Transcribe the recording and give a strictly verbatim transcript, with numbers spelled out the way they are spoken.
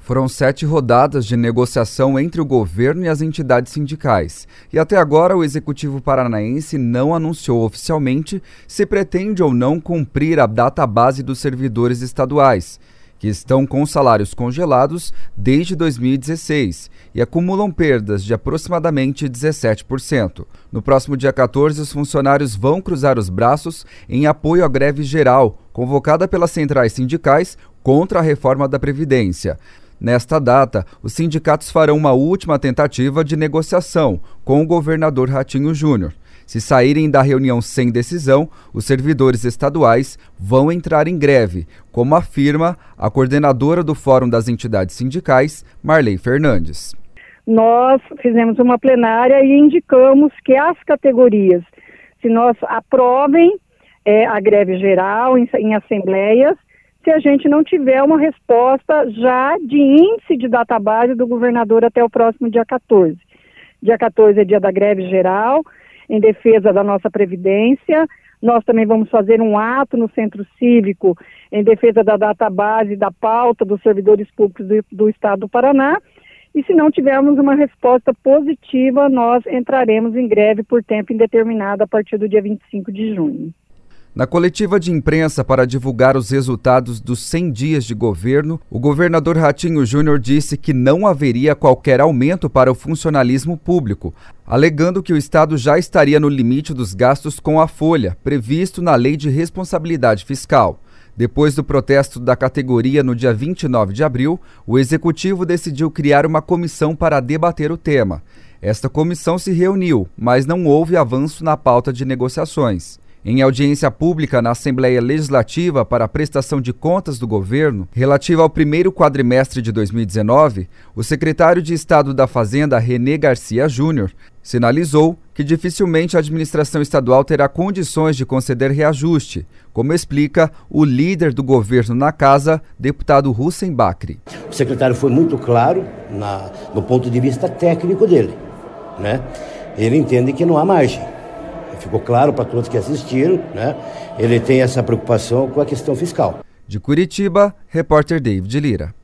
Foram sete rodadas de negociação entre o governo e as entidades sindicais. E até agora o Executivo Paranaense não anunciou oficialmente se pretende ou não cumprir a database dos servidores estaduais, que estão com salários congelados desde dois mil e dezesseis e acumulam perdas de aproximadamente dezessete por cento. No próximo dia quatorze, os funcionários vão cruzar os braços em apoio à greve geral, convocada pelas centrais sindicais contra a reforma da Previdência. Nesta data, os sindicatos farão uma última tentativa de negociação com o governador Ratinho Júnior. Se saírem da reunião sem decisão, os servidores estaduais vão entrar em greve, como afirma a coordenadora do Fórum das Entidades Sindicais, Marley Fernandes. Nós fizemos uma plenária e indicamos que as categorias, se nós aprovem é, a greve geral em, em assembleias, se a gente não tiver uma resposta já de índice de database do governador até o próximo dia quatorze. Dia quatorze é dia da greve geral, em defesa da nossa Previdência. Nós também vamos fazer um ato no Centro Cívico em defesa da database da pauta dos servidores públicos do, do Estado do Paraná. E se não tivermos uma resposta positiva, nós entraremos em greve por tempo indeterminado a partir do dia vinte e cinco de junho. Na coletiva de imprensa para divulgar os resultados dos cem dias de governo, o governador Ratinho Júnior disse que não haveria qualquer aumento para o funcionalismo público, alegando que o Estado já estaria no limite dos gastos com a folha, previsto na Lei de Responsabilidade Fiscal. Depois do protesto da categoria no dia vinte e nove de abril, o Executivo decidiu criar uma comissão para debater o tema. Esta comissão se reuniu, mas não houve avanço na pauta de negociações. Em audiência pública na Assembleia Legislativa para a prestação de contas do governo, relativa ao primeiro quadrimestre de dois mil e dezenove, o secretário de Estado da Fazenda, Renê Garcia Júnior, sinalizou que dificilmente a administração estadual terá condições de conceder reajuste, como explica o líder do governo na casa, deputado Hussein Bakri. O secretário foi muito claro na, no ponto de vista técnico dele, né? Ele entende que não há margem. Ficou claro para todos que assistiram, né? Ele tem essa preocupação com a questão fiscal. De Curitiba, repórter David Lira.